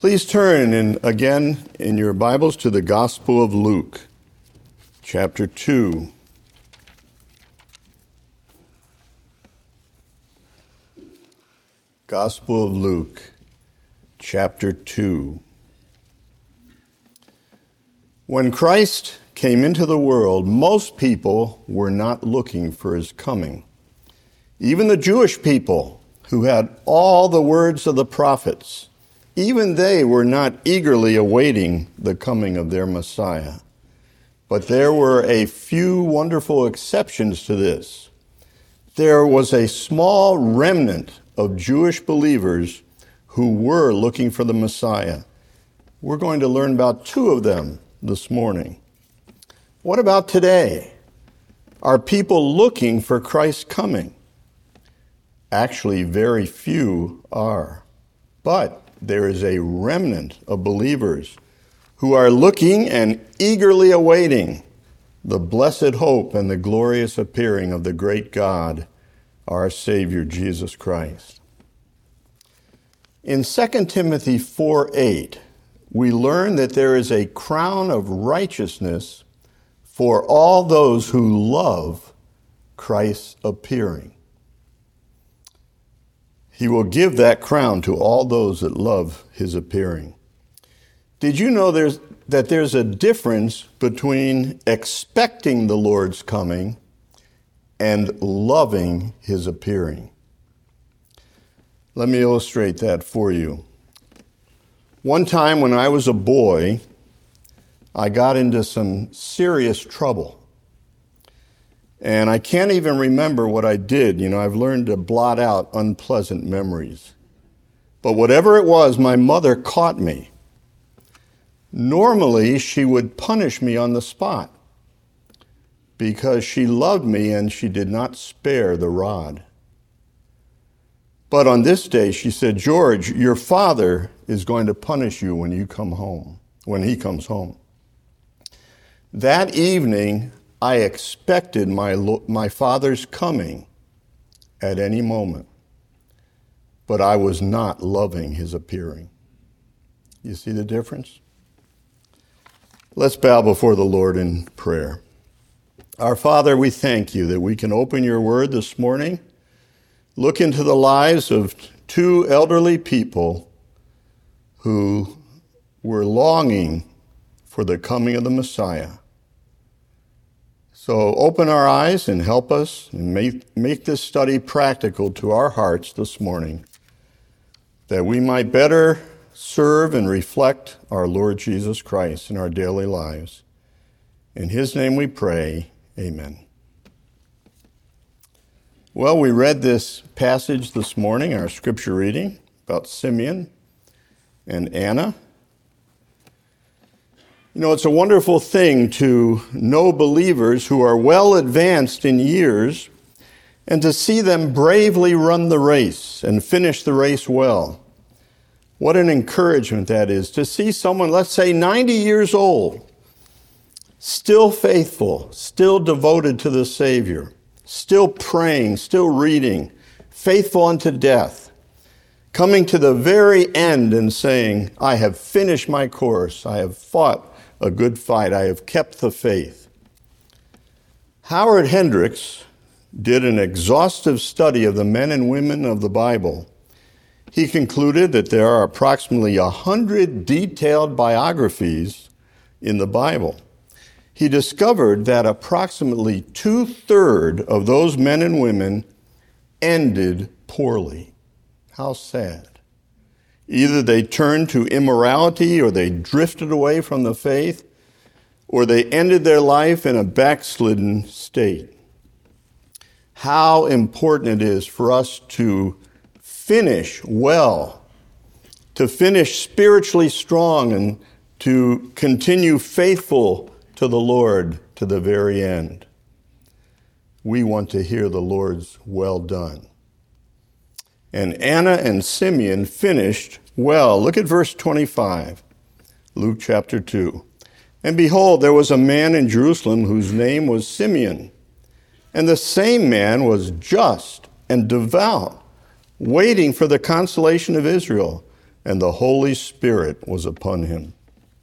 Please turn again in your Bibles to the Gospel of Luke, chapter 2. Gospel of Luke, chapter 2. When Christ came into the world, most people were not looking for his coming. Even the Jewish people, who had all the words of the prophets, even they were not eagerly awaiting the coming of their Messiah. But there were a few wonderful exceptions to this. There was a small remnant of Jewish believers who were looking for the Messiah. We're going to learn about two of them this morning. What about today? Are people looking for Christ's coming? Actually, very few are. But there is a remnant of believers who are looking and eagerly awaiting the blessed hope and the glorious appearing of the great God, our Savior, Jesus Christ. In 2 Timothy 4:8, we learn that there is a crown of righteousness for all those who love Christ's appearing. He will give that crown to all those that love his appearing. Did you know that there's a difference between expecting the Lord's coming and loving his appearing? Let me illustrate that for you. One time when I was a boy, I got into some serious trouble. And I can't even remember what I did. I've learned to blot out unpleasant memories. But whatever it was, my mother caught me. Normally, she would punish me on the spot because she loved me and she did not spare the rod. But on this day, she said, "George, your father is going to punish you when he comes home." That evening, I expected my father's coming at any moment, but I was not loving his appearing. You see the difference? Let's bow before the Lord in prayer. Our Father, we thank you that we can open your word this morning, look into the lives of two elderly people who were longing for the coming of the Messiah. So open our eyes and help us and make this study practical to our hearts this morning, that we might better serve and reflect our Lord Jesus Christ in our daily lives. In his name we pray, amen. Well, we read this passage this morning, our scripture reading, about Simeon and Anna. It's a wonderful thing to know believers who are well advanced in years and to see them bravely run the race and finish the race well. What an encouragement that is to see someone, let's say 90 years old, still faithful, still devoted to the Savior, still praying, still reading, faithful unto death, coming to the very end and saying, "I have finished my course, I have fought a good fight, I have kept the faith." Howard Hendricks did an exhaustive study of the men and women of the Bible. He concluded that there are approximately 100 detailed biographies in the Bible. He discovered that approximately 2/3 of those men and women ended poorly. How sad. Either they turned to immorality, or they drifted away from the faith, or they ended their life in a backslidden state. How important it is for us to finish well, to finish spiritually strong, and to continue faithful to the Lord to the very end. We want to hear the Lord's "well done." And Anna and Simeon finished well. Look at verse 25, Luke chapter 2. "And behold, there was a man in Jerusalem whose name was Simeon. And the same man was just and devout, waiting for the consolation of Israel. and the Holy Spirit was upon him.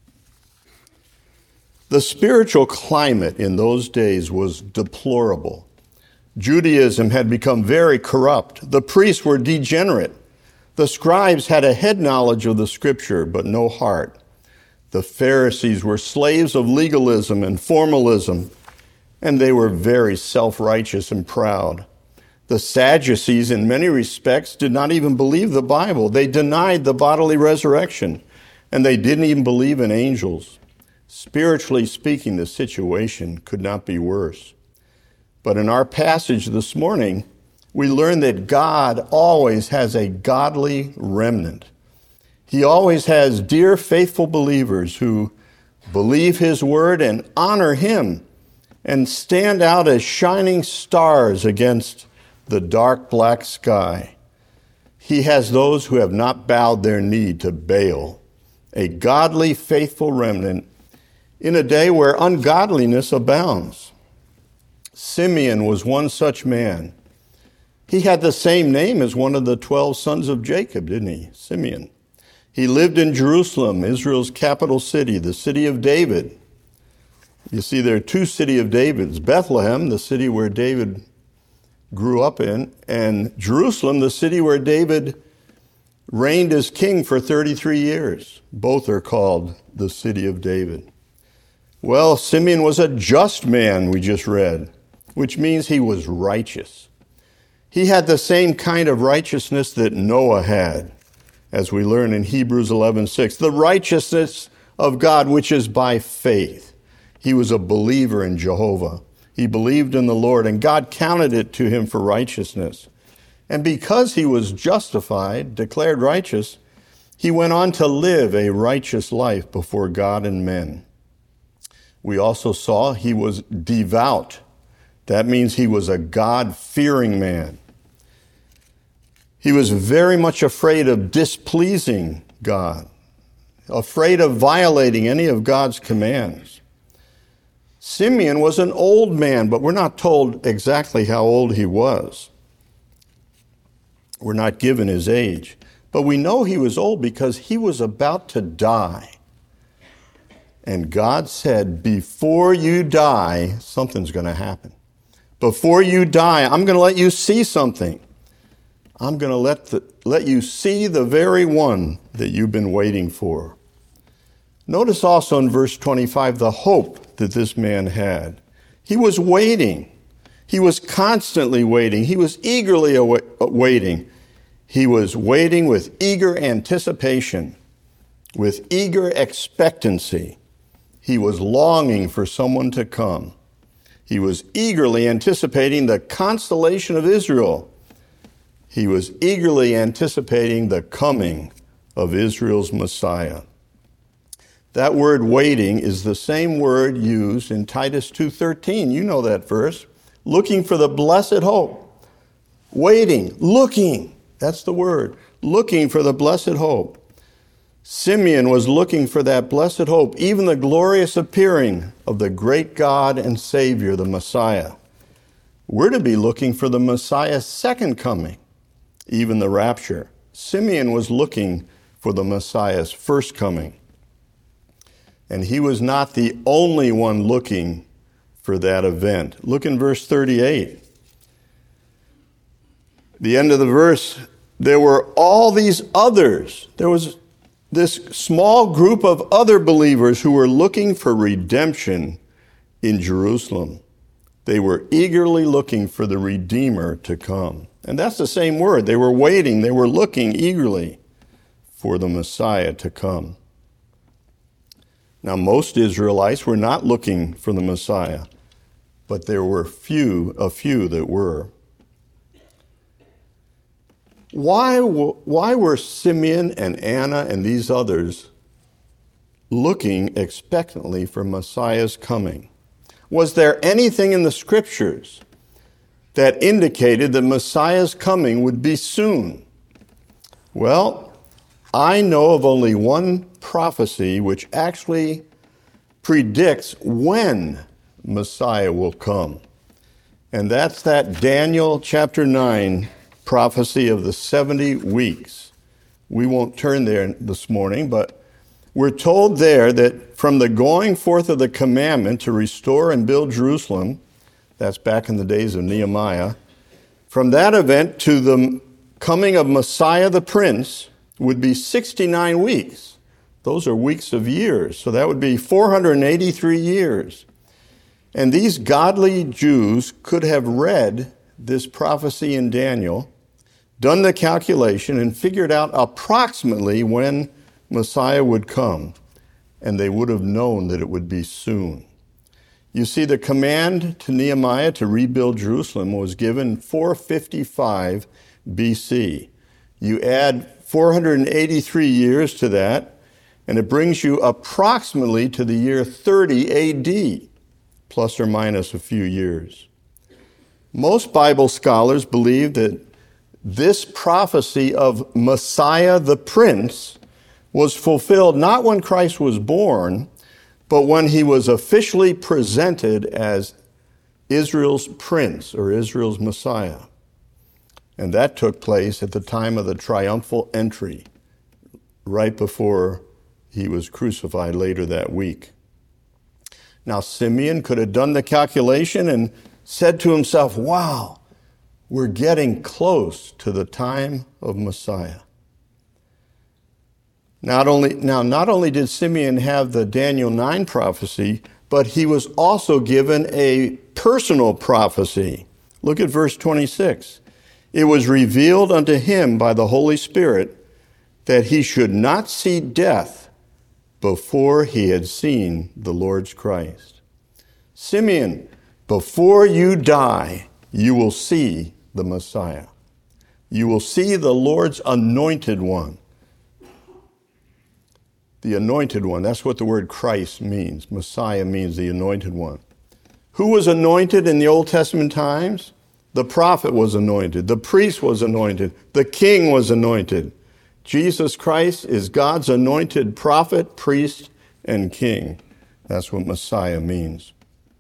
The spiritual climate in those days was deplorable. Judaism had become very corrupt. The priests were degenerate. The scribes had a head knowledge of the Scripture, but no heart. The Pharisees were slaves of legalism and formalism, and they were very self-righteous and proud. The Sadducees, in many respects, did not even believe the Bible. They denied the bodily resurrection, and they didn't even believe in angels. Spiritually speaking, the situation could not be worse. But in our passage this morning, we learn that God always has a godly remnant. He always has dear, faithful believers who believe his word and honor him and stand out as shining stars against the dark black sky. He has those who have not bowed their knee to Baal, a godly, faithful remnant in a day where ungodliness abounds. Simeon was one such man. He had the same name as one of the 12 sons of Jacob, didn't he? Simeon. He lived in Jerusalem, Israel's capital city, the city of David. You see, there are two cities of Davids, Bethlehem, the city where David grew up in, and Jerusalem, the city where David reigned as king for 33 years. Both are called the city of David. Well, Simeon was a just man, we just read, which means he was righteous. He had the same kind of righteousness that Noah had, as we learn in Hebrews 11:6, the righteousness of God, which is by faith. He was a believer in Jehovah. He believed in the Lord, and God counted it to him for righteousness. And because he was justified, declared righteous, he went on to live a righteous life before God and men. We also saw he was devout. That means he was a God-fearing man. He was very much afraid of displeasing God, afraid of violating any of God's commands. Simeon was an old man, but we're not told exactly how old he was. We're not given his age. But we know he was old because he was about to die. And God said, before you die, something's going to happen. Before you die, I'm going to let you see something. I'm going to let you see the very one that you've been waiting for. Notice also in verse 25 the hope that this man had. He was waiting. He was constantly waiting. He was eagerly waiting. He was waiting with eager anticipation, with eager expectancy. He was longing for someone to come. He was eagerly anticipating the consolation of Israel. He was eagerly anticipating the coming of Israel's Messiah. That word waiting is the same word used in Titus 2:13. You know that verse. Looking for the blessed hope. Waiting, looking. That's the word. Looking for the blessed hope. Simeon was looking for that blessed hope, even the glorious appearing of the great God and Savior, the Messiah. We're to be looking for the Messiah's second coming, even the rapture. Simeon was looking for the Messiah's first coming. And he was not the only one looking for that event. Look in verse 38. The end of the verse, there were all these others. There was this small group of other believers who were looking for redemption in Jerusalem. They were eagerly looking for the Redeemer to come. And that's the same word. They were waiting. They were looking eagerly for the Messiah to come. Now, most Israelites were not looking for the Messiah, but there were a few that were. Why were Simeon and Anna and these others looking expectantly for Messiah's coming? Was there anything in the Scriptures that indicated that Messiah's coming would be soon? Well, I know of only one prophecy which actually predicts when Messiah will come. And that's that Daniel chapter 9 prophecy of the 70 weeks We won't turn there this morning, but we're told there that from the going forth of the commandment to restore and build Jerusalem, that's back in the days of Nehemiah, from that event to the coming of Messiah the Prince would be 69 weeks. Those are weeks of years, so that would be 483 years. And these godly Jews could have read this prophecy in Daniel, done the calculation, and figured out approximately when Messiah would come, and they would have known that it would be soon. You see, the command to Nehemiah to rebuild Jerusalem was given 455 BC. You add 483 years to that, and it brings you approximately to the year 30 AD, plus or minus a few years. Most Bible scholars believe that this prophecy of Messiah the Prince was fulfilled not when Christ was born, but when he was officially presented as Israel's prince or Israel's Messiah. And that took place at the time of the triumphal entry, right before he was crucified later that week. Now, Simeon could have done the calculation and said to himself, wow, we're getting close to the time of Messiah. Not only did Simeon have the Daniel 9 prophecy, but he was also given a personal prophecy. Look at verse 26. It was revealed unto him by the Holy Spirit that he should not see death before he had seen the Lord's Christ. Simeon, before you die, you will see the Messiah. You will see the Lord's anointed one. The anointed one, that's what the word Christ means. Messiah means the anointed one. Who was anointed in the Old Testament times? The prophet was anointed. The priest was anointed. The king was anointed. Jesus Christ is God's anointed prophet, priest, and king. That's what Messiah means.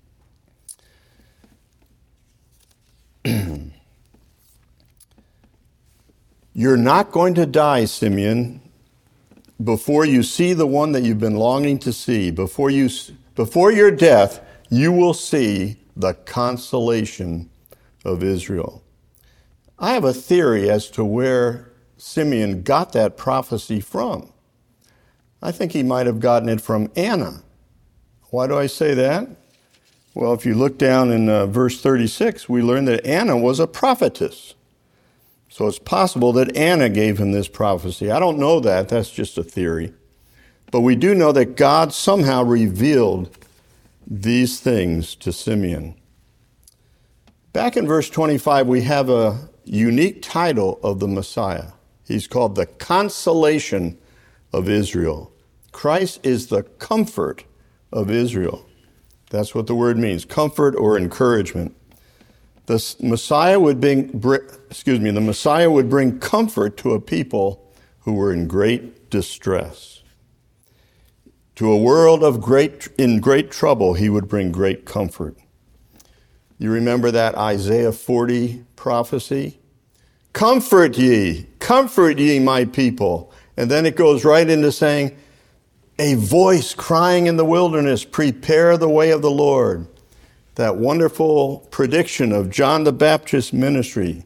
You're not going to die, Simeon, before you see the one that you've been longing to see. Before your death, you will see the consolation of Israel. I have a theory as to where Simeon got that prophecy from. I think he might have gotten it from Anna. Why do I say that? Well, if you look down in verse 36, we learn that Anna was a prophetess. So it's possible that Anna gave him this prophecy. I don't know that. That's just a theory. But we do know that God somehow revealed these things to Simeon. Back in verse 25, we have a unique title of the Messiah. He's called the Consolation of Israel. Christ is the comfort of Israel. That's what the word means, comfort or encouragement. The Messiah would bring comfort to a people who were in great distress. To a world in great trouble, he would bring great comfort. You remember that Isaiah 40 prophecy? Comfort ye, my people. And then it goes right into saying, a voice crying in the wilderness, prepare the way of the Lord. That wonderful prediction of John the Baptist's ministry.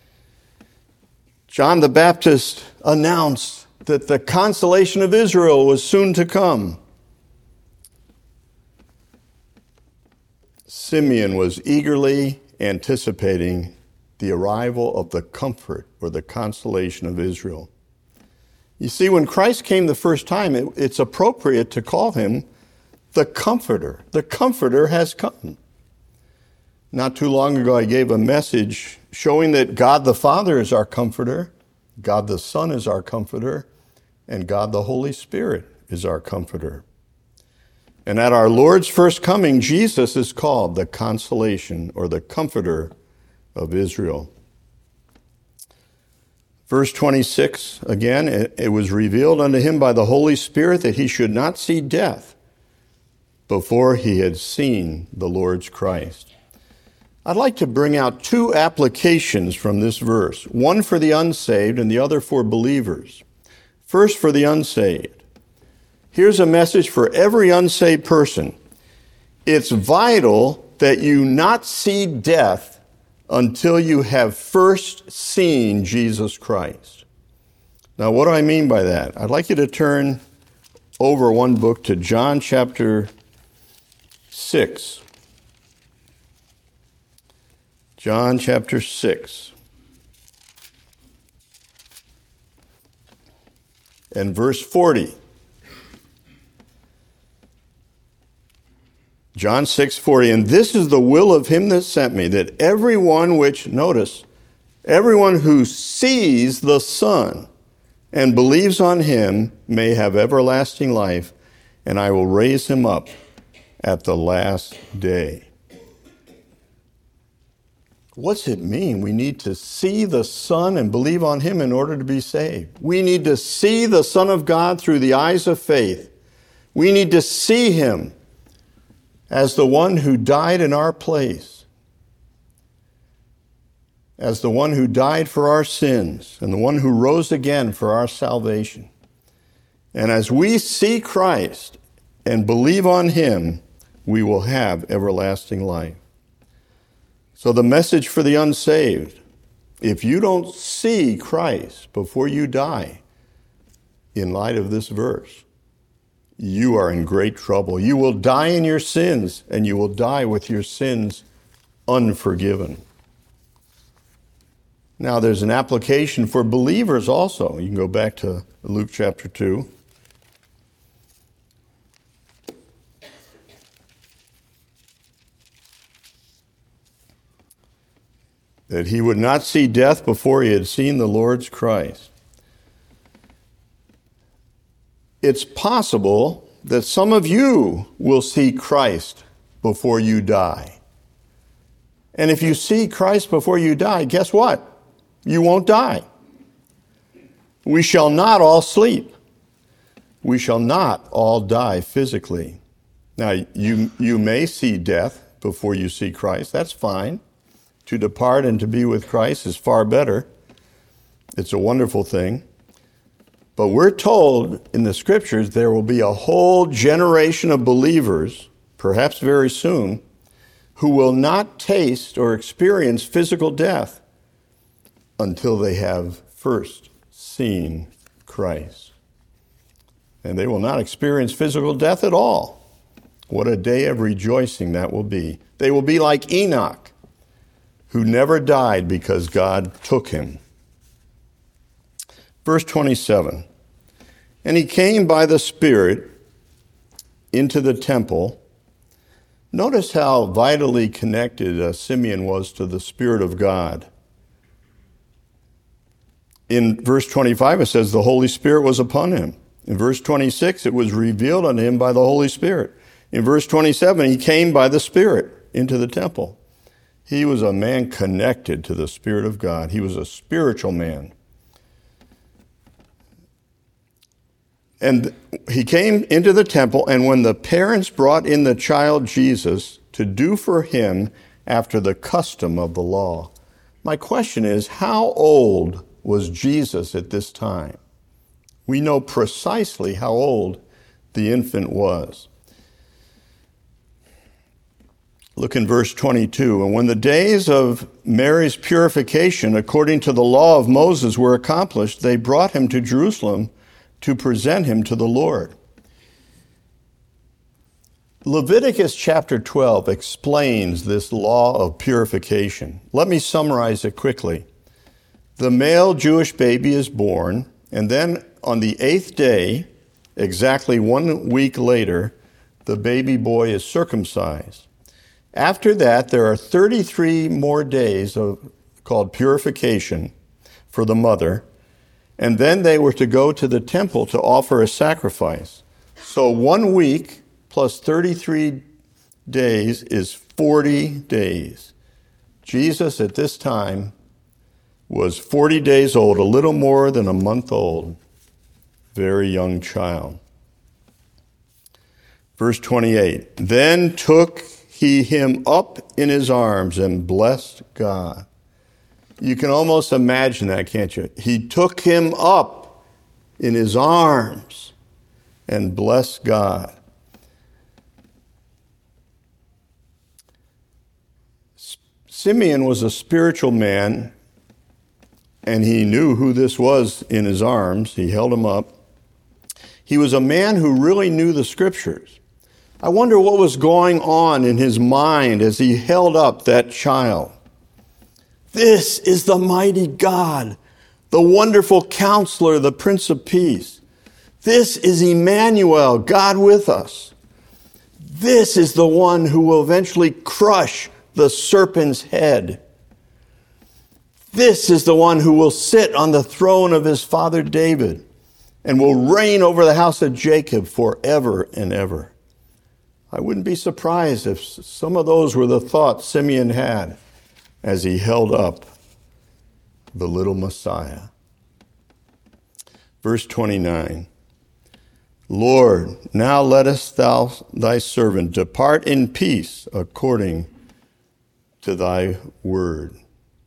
John the Baptist announced that the consolation of Israel was soon to come. Simeon was eagerly anticipating the arrival of the comfort or the consolation of Israel. You see, when Christ came the first time, it's appropriate to call him the Comforter. The Comforter has come. Not too long ago, I gave a message showing that God the Father is our comforter, God the Son is our comforter, and God the Holy Spirit is our comforter. And at our Lord's first coming, Jesus is called the Consolation or the Comforter of Israel. Verse 26, again, it was revealed unto him by the Holy Spirit that he should not see death before he had seen the Lord's Christ. I'd like to bring out two applications from this verse, one for the unsaved and the other for believers. First, for the unsaved. Here's a message for every unsaved person. It's vital that you not see death until you have first seen Jesus Christ. Now, what do I mean by that? I'd like you to turn over one book to John chapter 6. John chapter 6. And verse 40. John 6:40, and this is the will of him that sent me, that everyone who sees the Son and believes on him may have everlasting life, and I will raise him up at the last day. What's it mean? We need to see the Son and believe on him in order to be saved. We need to see the Son of God through the eyes of faith. We need to see him as the one who died in our place, as the one who died for our sins, and the one who rose again for our salvation. And as we see Christ and believe on him, we will have everlasting life. So the message for the unsaved, if you don't see Christ before you die, in light of this verse, you are in great trouble. You will die in your sins, and you will die with your sins unforgiven. Now, there's an application for believers also. You can go back to Luke chapter 2. That he would not see death before he had seen the Lord's Christ. It's possible that some of you will see Christ before you die. And if you see Christ before you die, guess what? You won't die. We shall not all sleep. We shall not all die physically. Now, you may see death before you see Christ. That's fine. To depart and to be with Christ is far better. It's a wonderful thing. But we're told in the scriptures there will be a whole generation of believers, perhaps very soon, who will not taste or experience physical death until they have first seen Christ. And they will not experience physical death at all. What a day of rejoicing that will be. They will be like Enoch, who never died because God took him. Verse 27, and he came by the Spirit into the temple. Notice how vitally connected Simeon was to the Spirit of God. In verse 25, it says the Holy Spirit was upon him. In verse 26, it was revealed unto him by the Holy Spirit. In verse 27, he came by the Spirit into the temple. He was a man connected to the Spirit of God. He was a spiritual man. And he came into the temple, and when the parents brought in the child Jesus to do for him after the custom of the law. My question is, how old was Jesus at this time? We know precisely how old the infant was. Look in verse 22. And when the days of Mary's purification, according to the law of Moses, were accomplished, they brought him to Jerusalem to present him to the Lord. Leviticus chapter 12 explains this law of purification. Let me summarize it quickly. The male Jewish baby is born, and then on the 8th day, exactly 1 week later, the baby boy is circumcised. After that, there are 33 more days called purification for the mother, and then they were to go to the temple to offer a sacrifice. So 1 week plus 33 days is 40 days. Jesus at this time was 40 days old, a little more than a month old, very young child. Verse 28, then took he him up in his arms and blessed God. You can almost imagine that, can't you? He took him up in his arms and bless God. Simeon was a spiritual man, and he knew who this was in his arms. He held him up. He was a man who really knew the Scriptures. I wonder what was going on in his mind as he held up that child. This is the mighty God, the wonderful Counselor, the Prince of Peace. This is Emmanuel, God with us. This is the one who will eventually crush the serpent's head. This is the one who will sit on the throne of his father David and will reign over the house of Jacob forever and ever. I wouldn't be surprised if some of those were the thoughts Simeon had as he held up the little Messiah. Verse 29, Lord, now lettest thou thy servant depart in peace according to thy word.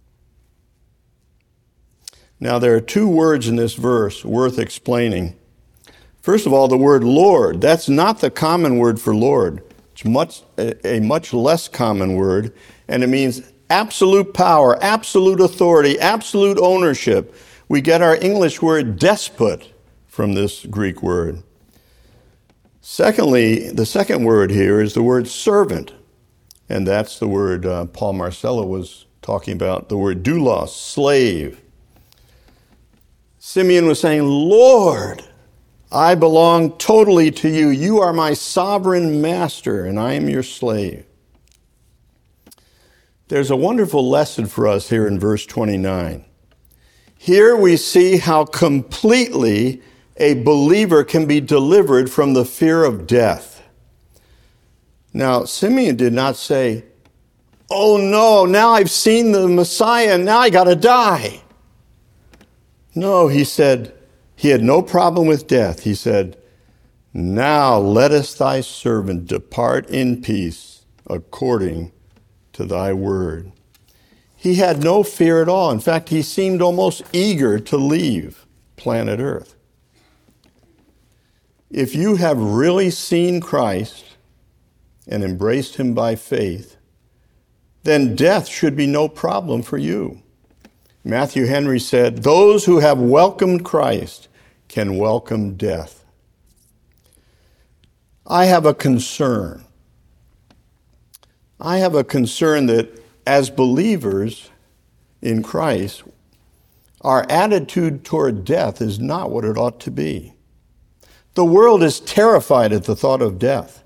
Now there are two words in this verse worth explaining. First of all, the word Lord. That's not the common word for Lord. It's a much less common word, and it means absolute power, absolute authority, absolute ownership. We get our English word despot from this Greek word. Secondly, the second word here is the word servant. And that's the word Paul Marcella was talking about, the word doulos, slave. Simeon was saying, Lord, I belong totally to you. You are my sovereign master, and I am your slave. There's a wonderful lesson for us here in verse 29. Here we see how completely a believer can be delivered from the fear of death. Now, Simeon did not say, oh no, now I've seen the Messiah, and now I got to die. No, he said, he had no problem with death. He said, now lettest thy servant depart in peace according to thy word. He had no fear at all. In fact, he seemed almost eager to leave planet Earth. If you have really seen Christ and embraced him by faith, then death should be no problem for you. Matthew Henry said, those who have welcomed Christ can welcome death. I have a concern. I have a concern that as believers in Christ, our attitude toward death is not what it ought to be. The world is terrified at the thought of death.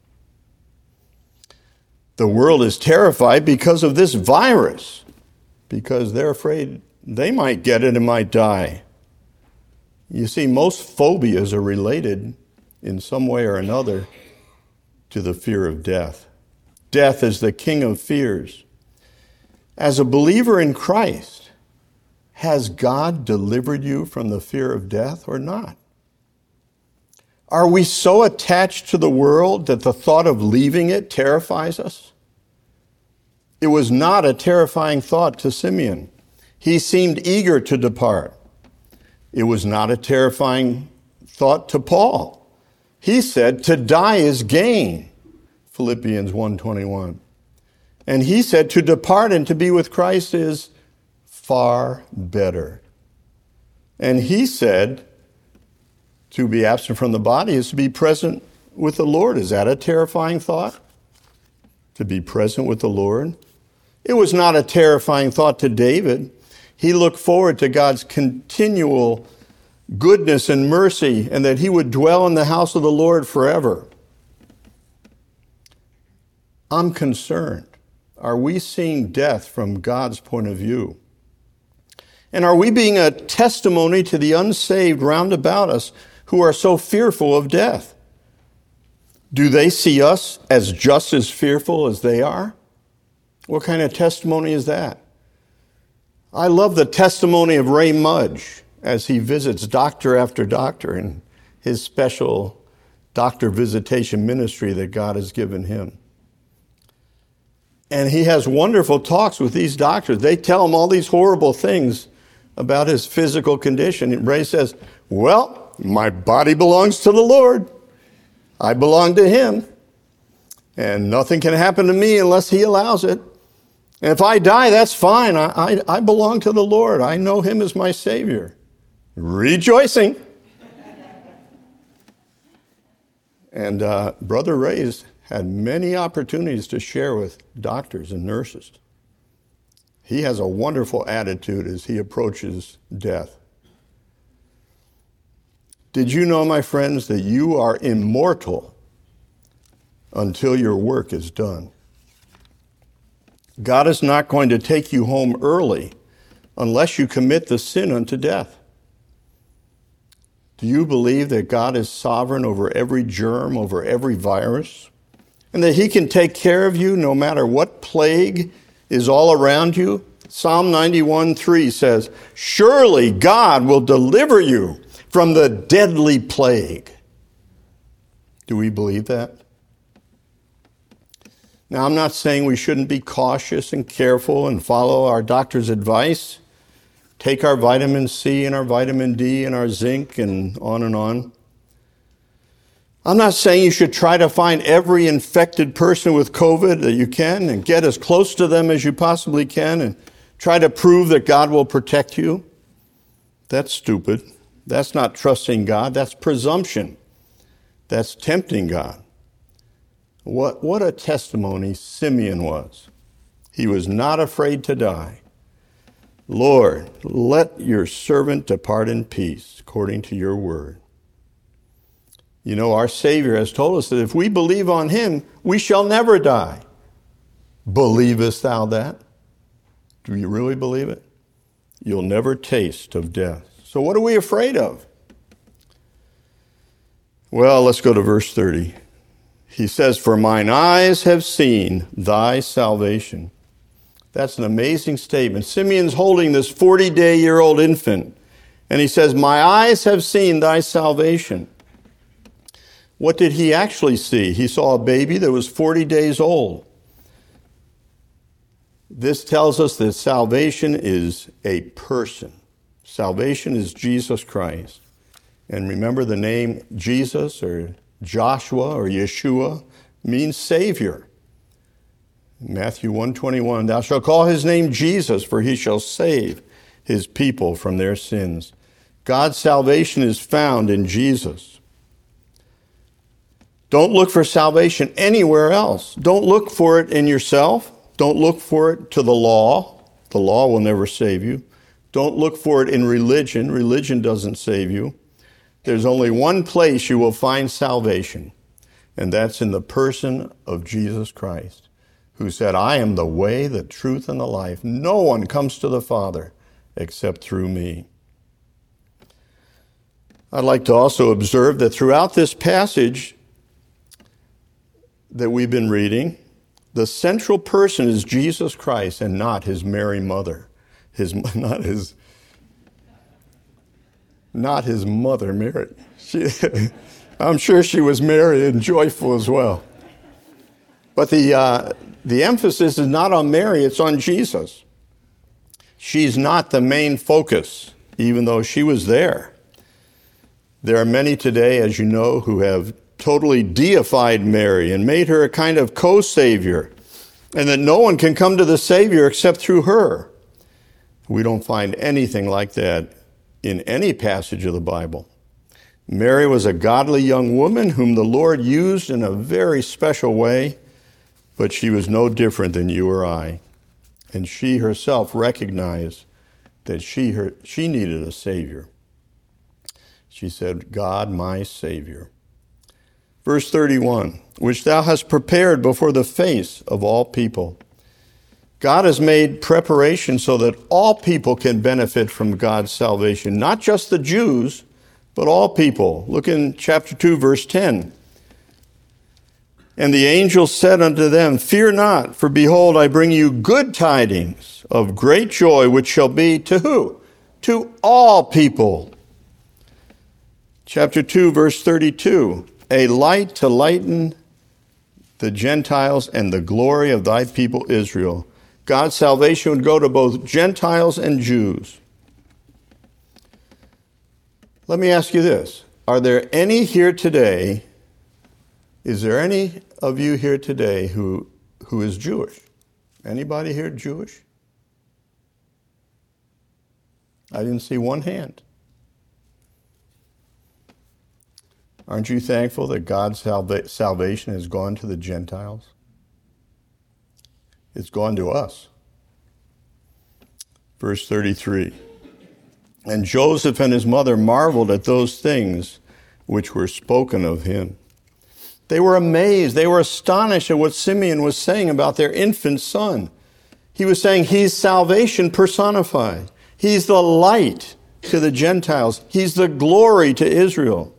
The world is terrified because of this virus, because they're afraid they might get it and might die. You see, most phobias are related in some way or another to the fear of death. Death is the king of fears. As a believer in Christ, has God delivered you from the fear of death or not? Are we so attached to the world that the thought of leaving it terrifies us? It was not a terrifying thought to Simeon. He seemed eager to depart. It was not a terrifying thought to Paul. He said, to die is gain, Philippians 1:21. And he said, to depart and to be with Christ is far better. And he said, to be absent from the body is to be present with the Lord. Is that a terrifying thought? To be present with the Lord? It was not a terrifying thought to David. He looked forward to God's continual goodness and mercy, and that he would dwell in the house of the Lord forever. I'm concerned. Are we seeing death from God's point of view? And are we being a testimony to the unsaved round about us who are so fearful of death? Do they see us as just as fearful as they are? What kind of testimony is that? I love the testimony of Ray Mudge as he visits doctor after doctor in his special doctor visitation ministry that God has given him. And he has wonderful talks with these doctors. They tell him all these horrible things about his physical condition. And Ray says, Well, my body belongs to the Lord. I belong to him. And nothing can happen to me unless he allows it. And if I die, that's fine. I belong to the Lord. I know him as my Savior. Rejoicing. And Brother Ray's had many opportunities to share with doctors and nurses. He has a wonderful attitude as he approaches death. Did you know, my friends, that you are immortal until your work is done? God is not going to take you home early unless you commit the sin unto death. Do you believe that God is sovereign over every germ, over every virus, and that he can take care of you no matter what plague is all around you? Psalm 91:3 says, "Surely God will deliver you from the deadly plague." Do we believe that? Now, I'm not saying we shouldn't be cautious and careful and follow our doctor's advice. Take our vitamin C and our vitamin D and our zinc and on and on. I'm not saying you should try to find every infected person with COVID that you can and get as close to them as you possibly can and try to prove that God will protect you. That's stupid. That's not trusting God. That's presumption. That's tempting God. What a testimony Simeon was. He was not afraid to die. Lord, let your servant depart in peace, according to your word. You know, our Savior has told us that if we believe on him, we shall never die. Believest thou that? Do you really believe it? You'll never taste of death. So what are we afraid of? Well, let's go to verse 30. He says, "For mine eyes have seen thy salvation." That's an amazing statement. Simeon's holding this 40-day-old infant, and he says, "My eyes have seen thy salvation." What did he actually see? He saw a baby that was 40 days old. This tells us that salvation is a person. Salvation is Jesus Christ. And remember, the name Jesus or Joshua or Yeshua means Savior. Matthew 1:21, "Thou shalt call his name Jesus, for he shall save his people from their sins." God's salvation is found in Jesus. Don't look for salvation anywhere else. Don't look for it in yourself. Don't look for it to the law. The law will never save you. Don't look for it in religion. Religion doesn't save you. There's only one place you will find salvation, and that's in the person of Jesus Christ, who said, "I am the way, the truth, and the life. No one comes to the Father except through me." I'd like to also observe that throughout this passage that we've been reading, the central person is Jesus Christ and not his Mary mother. Not his mother, Mary. I'm sure she was merry and joyful as well. But the emphasis is not on Mary, it's on Jesus. She's not the main focus, even though she was there. There are many today, as you know, who have totally deified Mary and made her a kind of co-savior, and that no one can come to the Savior except through her. We don't find anything like that in any passage of the Bible. Mary was a godly young woman whom the Lord used in a very special way, but she was no different than you or I. And she herself recognized that she needed a Savior. She said, "God, my Savior." Verse 31, "Which thou hast prepared before the face of all people." God has made preparation so that all people can benefit from God's salvation, not just the Jews, but all people. Look in chapter 2, verse 10. "And the angel said unto them, Fear not, for behold, I bring you good tidings of great joy, which shall be to who? To all people." Chapter 2, verse 32. "A light to lighten the Gentiles and the glory of thy people Israel." God's salvation would go to both Gentiles and Jews. Let me ask you this. Are there any here today, is there any of you here today who is Jewish? Anybody here Jewish? I didn't see one hand. Aren't you thankful that God's salvation has gone to the Gentiles? It's gone to us. Verse 33. And Joseph and his mother marveled at those things which were spoken of him. They were amazed. They were astonished at what Simeon was saying about their infant son. He was saying he's salvation personified. He's the light to the Gentiles. He's the glory to Israel.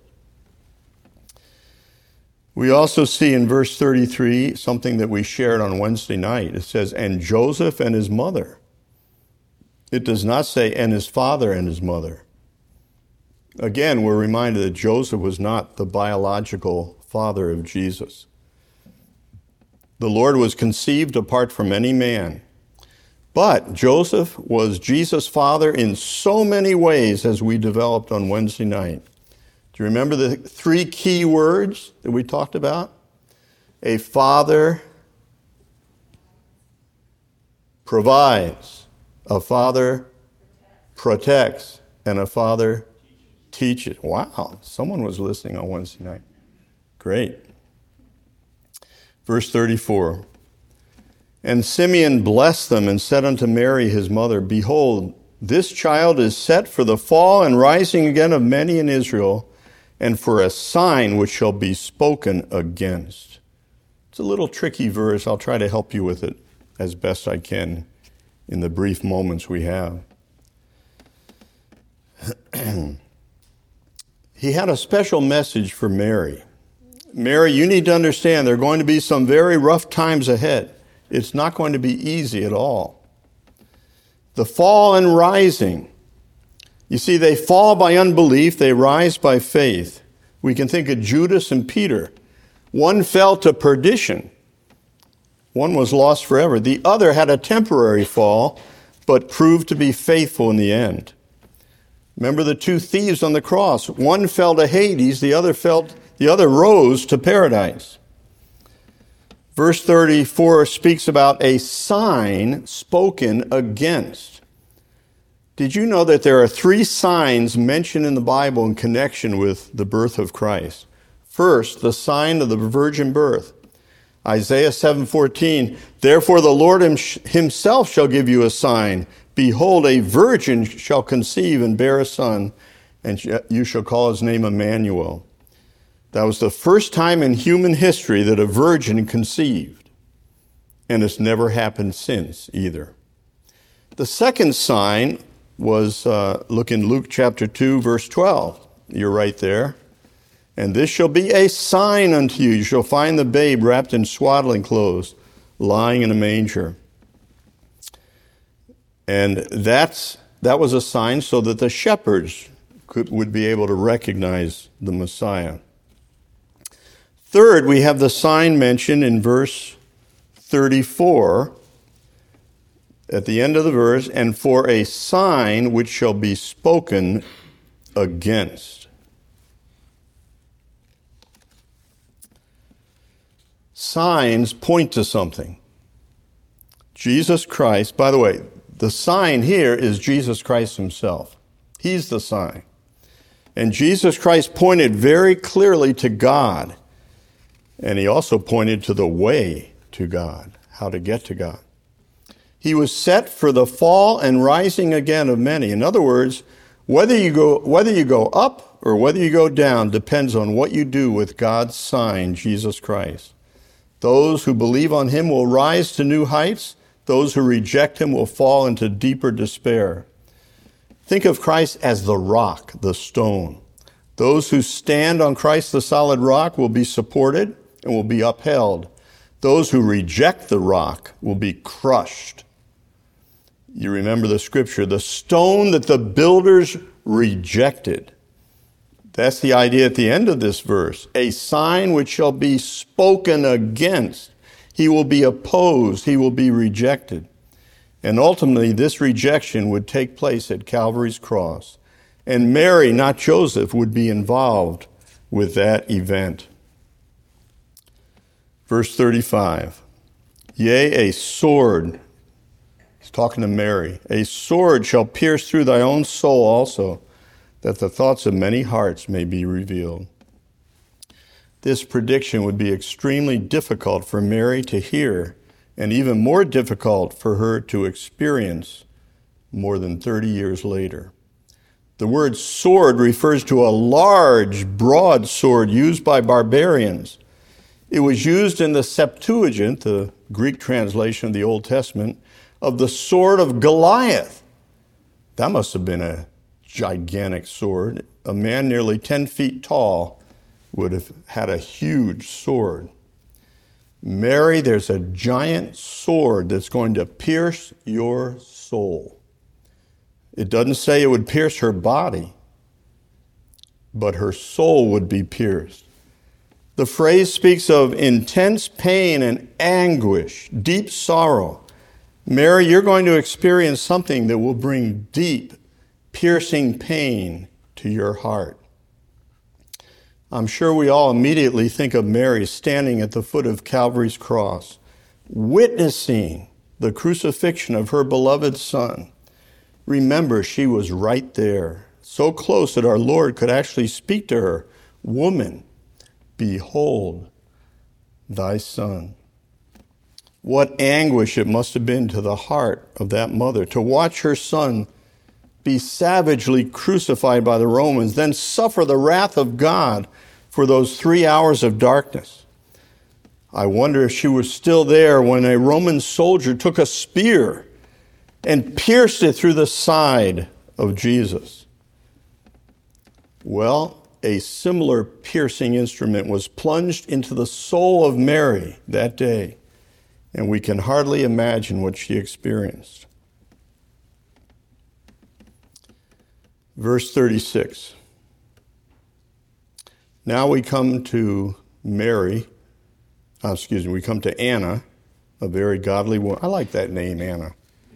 We also see in verse 33 something that we shared on Wednesday night. It says, and Joseph and his mother. It does not say, and his father and his mother. Again, we're reminded that Joseph was not the biological father of Jesus. The Lord was conceived apart from any man. But Joseph was Jesus' father in so many ways, as we developed on Wednesday night. Do you remember the three key words that we talked about? A father provides, a father protects, and a father teaches. Wow, someone was listening on Wednesday night. Great. Verse 34. And Simeon blessed them and said unto Mary his mother, behold, this child is set for the fall and rising again of many in Israel, and for a sign which shall be spoken against. It's a little tricky verse. I'll try to help you with it as best I can in the brief moments we have. He had a special message for Mary. Mary, you need to understand there are going to be some very rough times ahead. It's not going to be easy at all. The fall and rising. You see, they fall by unbelief, they rise by faith. We can think of Judas and Peter. One fell to perdition. One was lost forever. The other had a temporary fall, but proved to be faithful in the end. Remember the two thieves on the cross. One fell to Hades, the other rose to paradise. Verse 34 speaks about a sign spoken against. Did you know that there are 3 signs mentioned in the Bible in connection with the birth of Christ? First, the sign of the virgin birth. Isaiah 7:14, therefore the Lord himself shall give you a sign. Behold, a virgin shall conceive and bear a son, and you shall call his name Emmanuel. That was the first time in human history that a virgin conceived. And it's never happened since either. The second sign was, look in Luke chapter 2, verse 12. You're right there. And this shall be a sign unto you. You shall find the babe wrapped in swaddling clothes, lying in a manger. And that was a sign so that the shepherds would be able to recognize the Messiah. Third, we have the sign mentioned in verse 34, at the end of the verse, and for a sign which shall be spoken against. Signs point to something. Jesus Christ, by the way, the sign here is Jesus Christ himself. He's the sign. And Jesus Christ pointed very clearly to God. And he also pointed to the way to God, how to get to God. He was set for the fall and rising again of many. In other words, whether you go up or whether you go down depends on what you do with God's sign, Jesus Christ. Those who believe on him will rise to new heights. Those who reject him will fall into deeper despair. Think of Christ as the rock, the stone. Those who stand on Christ, the solid rock, will be supported and will be upheld. Those who reject the rock will be crushed. You remember the scripture, the stone that the builders rejected. That's the idea at the end of this verse. A sign which shall be spoken against. He will be opposed. He will be rejected. And ultimately, this rejection would take place at Calvary's cross. And Mary, not Joseph, would be involved with that event. Verse 35, yea, a sword, he's talking to Mary, a sword shall pierce through thy own soul also, that the thoughts of many hearts may be revealed. This prediction would be extremely difficult for Mary to hear, and even more difficult for her to experience more than 30 years later. The word sword refers to a large, broad sword used by barbarians. It was used in the Septuagint, the Greek translation of the Old Testament, of the sword of Goliath. That must have been a gigantic sword. A man nearly 10 feet tall would have had a huge sword. Mary, there's a giant sword that's going to pierce your soul. It doesn't say it would pierce her body, but her soul would be pierced. The phrase speaks of intense pain and anguish, deep sorrow. Mary, you're going to experience something that will bring deep, piercing pain to your heart. I'm sure we all immediately think of Mary standing at the foot of Calvary's cross, witnessing the crucifixion of her beloved Son. Remember, she was right there, so close that our Lord could actually speak to her, woman, behold thy son. What anguish it must have been to the heart of that mother to watch her son be savagely crucified by the Romans, then suffer the wrath of God for those 3 hours of darkness. I wonder if she was still there when a Roman soldier took a spear and pierced it through the side of Jesus. Well, a similar piercing instrument was plunged into the soul of Mary that day, and we can hardly imagine what she experienced. Verse 36. Now we come to we come to Anna, a very godly woman. I like that name, Anna.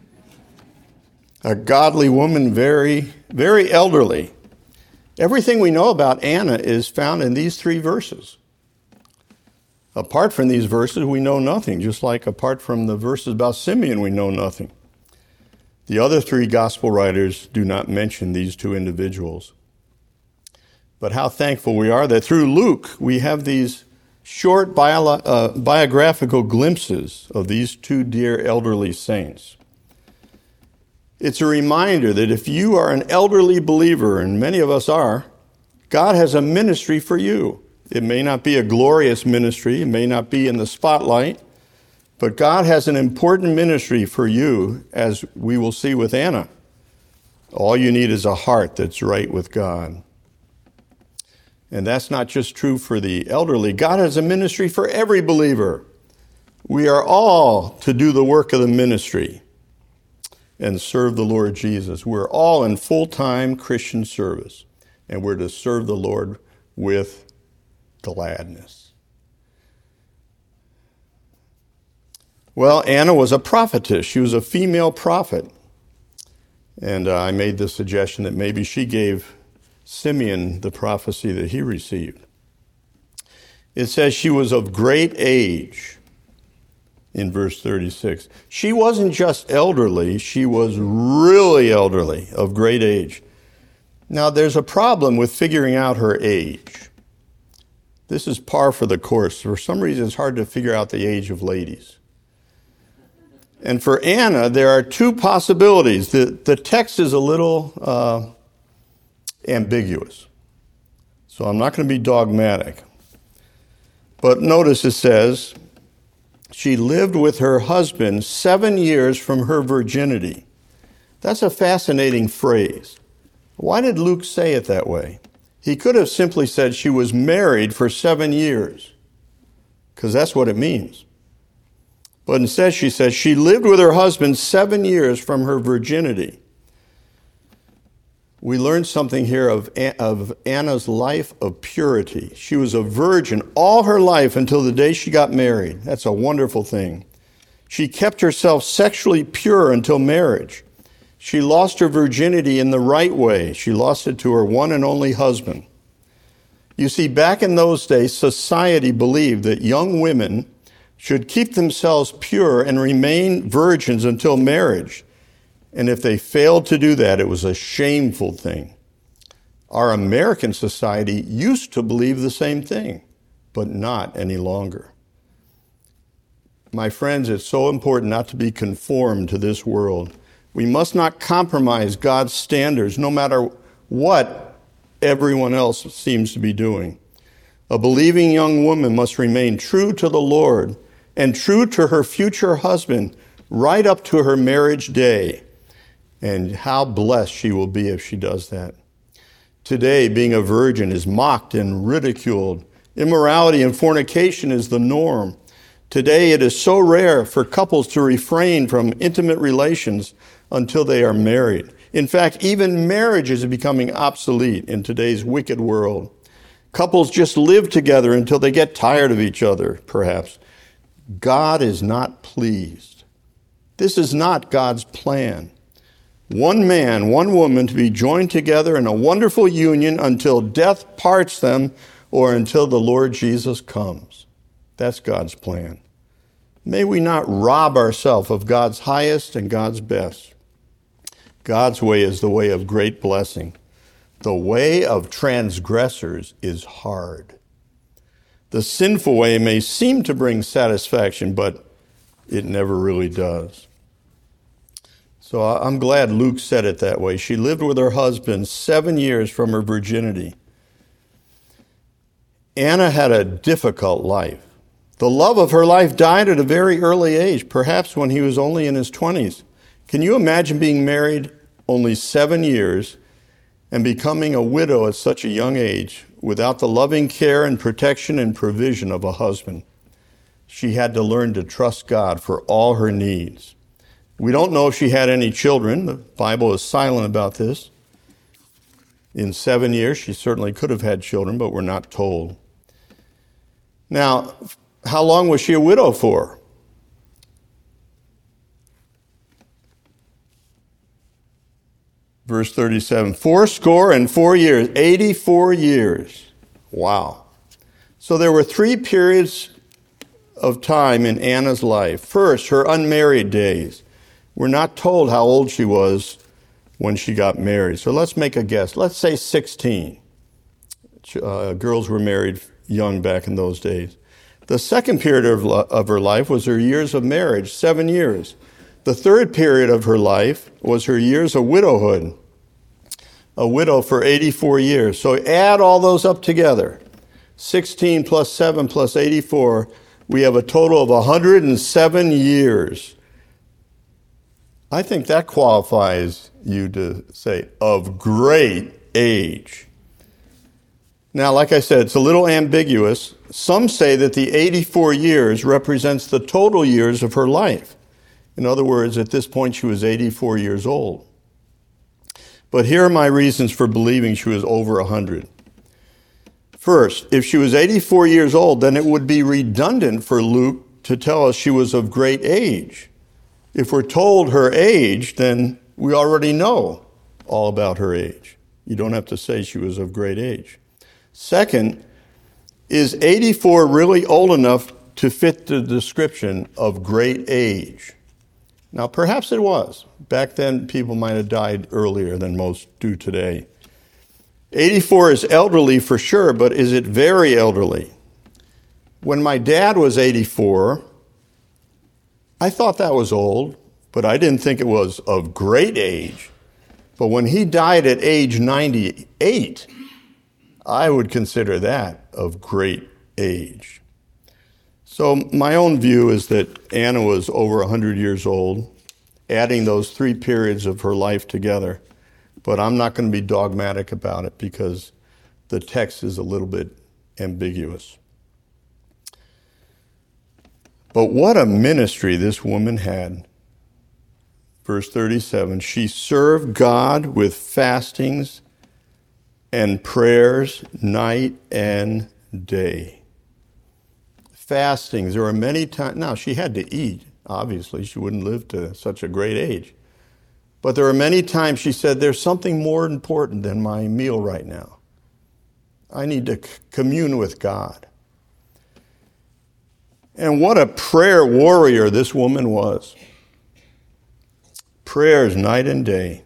A godly woman, very, very elderly. Everything we know about Anna is found in these 3 verses. Apart from these verses, we know nothing, just like apart from the verses about Simeon, we know nothing. The other 3 gospel writers do not mention these 2 individuals. But how thankful we are that through Luke, we have these short biographical glimpses of these 2 dear elderly saints. It's a reminder that if you are an elderly believer, and many of us are, God has a ministry for you. It may not be a glorious ministry, it may not be in the spotlight, but God has an important ministry for you, as we will see with Anna. All you need is a heart that's right with God. And that's not just true for the elderly. God has a ministry for every believer. We are all to do the work of the ministry and serve the Lord Jesus. We're all in full-time Christian service, and we're to serve the Lord with gladness. Well, Anna was a prophetess. She was a female prophet. And I made the suggestion that maybe she gave Simeon the prophecy that he received. It says she was of great age in verse 36. She wasn't just elderly, she was really elderly, of great age. Now, there's a problem with figuring out her age. This is par for the course. For some reason, it's hard to figure out the age of ladies. And for Anna, there are 2 possibilities. The text is a little ambiguous, so I'm not going to be dogmatic. But notice it says, she lived with her husband 7 years from her virginity. That's a fascinating phrase. Why did Luke say it that way? He could have simply said she was married for 7 years, because that's what it means. But instead she says she lived with her husband 7 years from her virginity. We learn something here of Anna's life of purity. She was a virgin all her life until the day she got married. That's a wonderful thing. She kept herself sexually pure until marriage. She lost her virginity in the right way. She lost it to her one and only husband. You see, back in those days, society believed that young women should keep themselves pure and remain virgins until marriage. And if they failed to do that, it was a shameful thing. Our American society used to believe the same thing, but not any longer. My friends, it's so important not to be conformed to this world. We must not compromise God's standards, no matter what everyone else seems to be doing. A believing young woman must remain true to the Lord and true to her future husband right up to her marriage day. And how blessed she will be if she does that. Today, being a virgin is mocked and ridiculed. Immorality and fornication is the norm. Today, it is so rare for couples to refrain from intimate relations until they are married. In fact, even marriage is becoming obsolete in today's wicked world. Couples just live together until they get tired of each other, perhaps. God is not pleased. This is not God's plan. One man, one woman to be joined together in a wonderful union until death parts them or until the Lord Jesus comes. That's God's plan. May we not rob ourselves of God's highest and God's best. God's way is the way of great blessing. The way of transgressors is hard. The sinful way may seem to bring satisfaction, but it never really does. So I'm glad Luke said it that way. She lived with her husband 7 years from her virginity. Anna had a difficult life. The love of her life died at a very early age, perhaps when he was only in his 20s. Can you imagine being married only 7 years and becoming a widow at such a young age without the loving care and protection and provision of a husband? She had to learn to trust God for all her needs. We don't know if she had any children. The Bible is silent about this. In 7 years, she certainly could have had children, but we're not told. Now, how long was she a widow for? Verse 37, 84 years, 84 years. Wow. So there were 3 periods of time in Anna's life. First, her unmarried days. We're not told how old she was when she got married. So let's make a guess. Let's say 16. Girls were married young back in those days. The second period of her life was her years of marriage, 7 years. The third period of her life was her years of widowhood, a widow for 84 years. So add all those up together. 16 plus 7 plus 84, we have a total of 107 years. I think that qualifies you to say, of great age. Now, like I said, it's a little ambiguous. Some say that the 84 years represents the total years of her life. In other words, at this point, she was 84 years old. But here are my reasons for believing she was over 100. First, if she was 84 years old, then it would be redundant for Luke to tell us she was of great age. If we're told her age, then we already know all about her age. You don't have to say she was of great age. Second, is 84 really old enough to fit the description of great age? Now, perhaps it was. Back then, people might have died earlier than most do today. 84 is elderly for sure, but is it very elderly? When my dad was 84, I thought that was old, but I didn't think it was of great age. But when he died at age 98, I would consider that of great age. So my own view is that Anna was over 100 years old, adding those 3 periods of her life together. But I'm not going to be dogmatic about it because the text is a little bit ambiguous. But what a ministry this woman had. Verse 37, she served God with fastings and prayers night and day. Fastings, there were many times. Now, she had to eat, obviously. She wouldn't live to such a great age. But there are many times she said, there's something more important than my meal right now. I need to commune with God. And what a prayer warrior this woman was. Prayers night and day.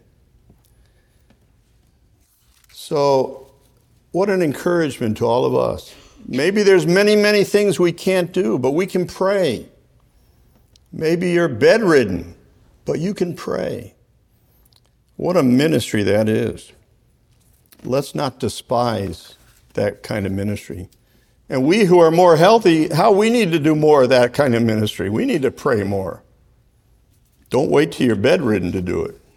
So, what an encouragement to all of us. Maybe there's many, many things we can't do, but we can pray. Maybe you're bedridden, but you can pray. What a ministry that is. Let's not despise that kind of ministry. And we who are more healthy, how we need to do more of that kind of ministry. We need to pray more. Don't wait till you're bedridden to do it.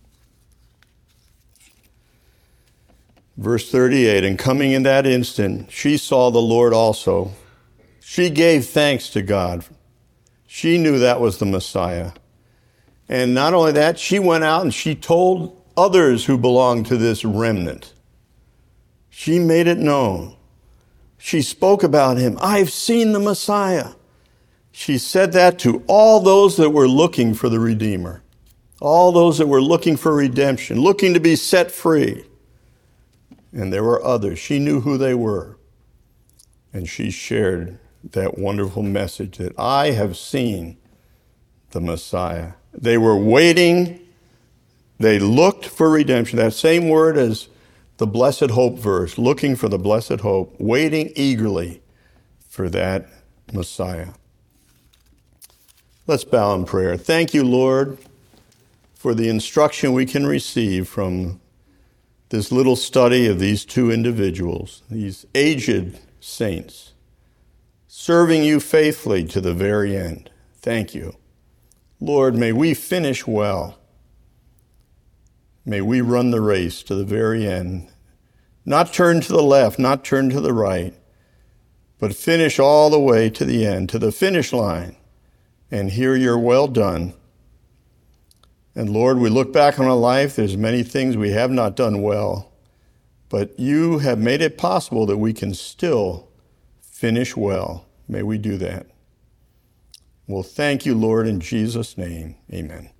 Verse 38, and coming in that instant, she saw the Lord also. She gave thanks to God. She knew that was the Messiah. And not only that, she went out and she told others who belonged to this remnant. She made it known. She spoke about him. I've seen the Messiah. She said that to all those that were looking for the Redeemer, all those that were looking for redemption, looking to be set free. And there were others. She knew who they were. And she shared that wonderful message that I have seen the Messiah. They were waiting. They looked for redemption. That same word as the blessed hope verse, looking for the blessed hope, waiting eagerly for that Messiah. Let's bow in prayer. Thank you, Lord, for the instruction we can receive from this little study of these two individuals, these aged saints, serving you faithfully to the very end. Thank you. Lord, may we finish well. May we run the race to the very end. Not turn to the left, not turn to the right, but finish all the way to the end, to the finish line, and hear your well done. And Lord, we look back on our life, there's many things we have not done well, but you have made it possible that we can still finish well. May we do that. Well, thank you, Lord, in Jesus' name. Amen.